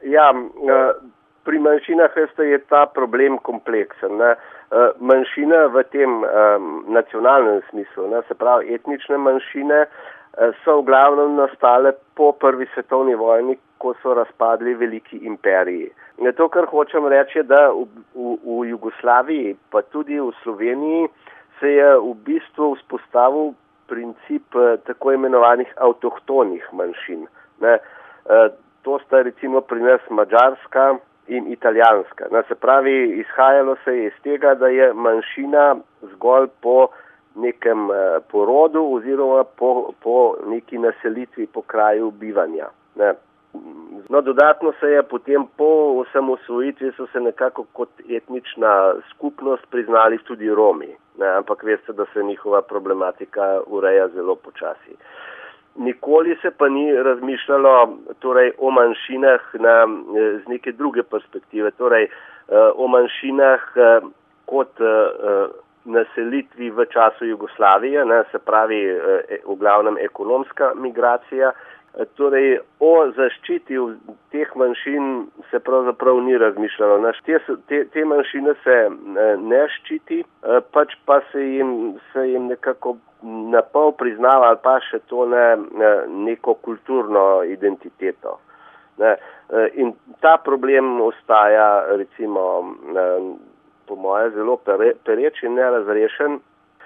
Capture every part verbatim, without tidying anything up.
Ja, pri manjšinah je ta problem kompleksen. Ne. Manjšine v tem nacionalnem smislu, ne, se pravi etnične manjšine, so v glavnem nastale po prvi svetovni vojni, ko so razpadli veliki imperiji. To, kar hočem reči, je, da v, v, v Jugoslaviji, pa tudi v Sloveniji, se je v bistvu vzpostavil princip tako imenovanih avtohtonih manjšin. Ne. To sta recimo pri nas Madžarska in Italijanska. Ne. Se pravi, izhajalo se je iz tega, da je manjšina zgolj po nekem porodu oziroma po, po neki naselitvi, po kraju bivanja. Ne. No, dodatno se je potem po osamosvojitvi so se nekako kot etnična skupnost priznali tudi Romi. Ne, ampak veste, da se njihova problematika ureja zelo počasi. Nikoli se pa ni razmišljalo torej, o manjšinah na, z neke druge perspektive, torej o manjšinah kot naselitvi v času Jugoslavije, ne, se pravi v glavnem ekonomska migracija. Torej, o zaščiti teh manjšin se pravzaprav ni razmišljalo. Te, te, te manjšine se ne ščiti, pač pa se jim, se jim nekako napol priznava ali pa še to ne, neko kulturno identiteto. Ne. In ta problem ostaja, recimo, po moje zelo pereč in nerazrešen.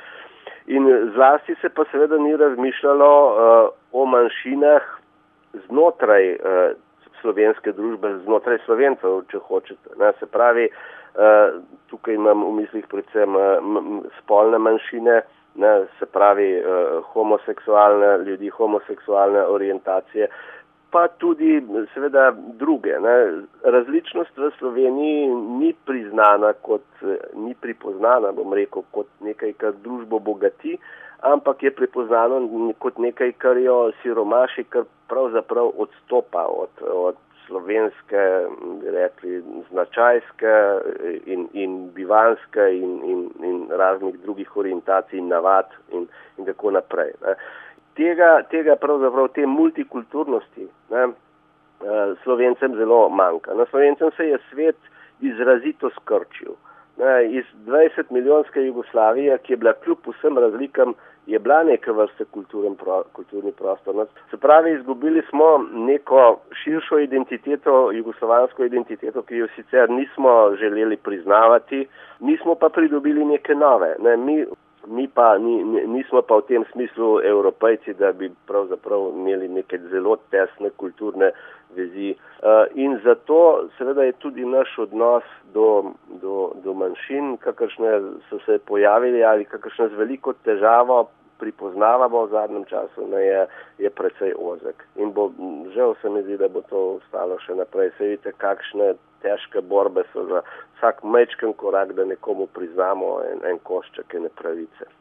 In zlasti se pa seveda ni razmišljalo o manjšinah znotraj uh, slovenske družbe, znotraj Slovencev, če hočete. Ne, se pravi, uh, tukaj imam v mislih predvsem uh, m, spolne manjšine, ne, se pravi uh, homoseksualne ljudi, homoseksualne orientacije, pa tudi seveda druge. Ne. Različnost v Sloveniji ni priznana kot, ni pripoznana, bom rekel, kot nekaj, kar družbo bogati, ampak je prepoznano kot nekaj, kar jo siromaši, kar pravzaprav odstopa od, od slovenske, rekli, značajske in, in bivanske in, in, in raznih drugih orientacij, navad in, in tako naprej. Ne. Tega, tega pravzaprav te multikulturnosti, ne, Slovencem zelo manjka. Na Slovencem se je svet izrazito skrčil. Ne, iz dvajset milijonske Jugoslavije, ki je bila kljub vsem razlikam, je bila neka vrste pro, kulturni prostor. No, se pravi, izgubili smo neko širšo identiteto, jugoslovansko identiteto, ki jo sicer nismo želeli priznavati, nismo pa pridobili neke nove. Ne, mi, mi pa ni, nismo pa v tem smislu Evropejci, da bi pravzaprav imeli neke zelo tesne kulturne vezi. Uh, in zato seveda je tudi naš odnos do, do, do manjšin, kakršne so se pojavili ali kakršne z veliko težavo pripoznavamo v zadnjem času, ne, je, je precej ozek. In bo, žal se mi zdi, da bo to ostalo še naprej. Se vidite, kakšne težke borbe so za vsak majčken korak, da nekomu priznamo en, en košček ene pravice.